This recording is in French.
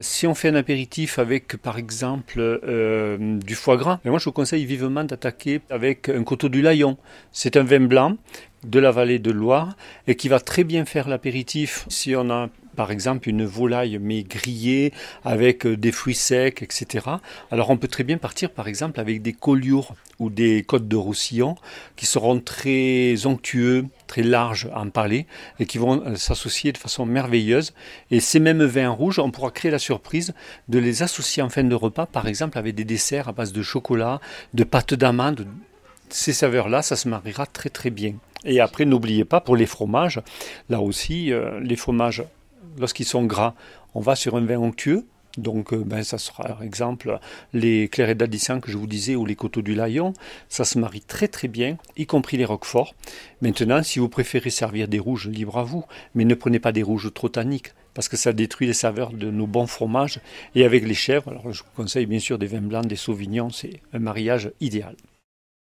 Si on fait un apéritif avec, par exemple, du foie gras, moi je vous conseille vivement d'attaquer avec un Coteau du Layon. C'est un vin blanc de la vallée de Loire et qui va très bien faire l'apéritif si on a par exemple une volaille mais grillée avec des fruits secs, etc. Alors on peut très bien partir par exemple avec des collioures ou des côtes de Roussillon qui seront très onctueux, très larges en palais et qui vont s'associer de façon merveilleuse. Et ces mêmes vins rouges, on pourra créer la surprise de les associer en fin de repas, par exemple avec des desserts à base de chocolat, de pâte d'amande. Ces saveurs-là, ça se mariera très très bien. Et après, n'oubliez pas, pour les fromages, là aussi, les fromages, lorsqu'ils sont gras, on va sur un vin onctueux. Donc, ça sera, par exemple, les clairets d'Addisson que je vous disais ou les coteaux du Layon. Ça se marie très très bien, y compris les roqueforts. Maintenant, si vous préférez servir des rouges, libre à vous. Mais ne prenez pas des rouges trop tanniques, parce que ça détruit les saveurs de nos bons fromages. Et avec les chèvres, alors je vous conseille bien sûr des vins blancs, des sauvignons, c'est un mariage idéal.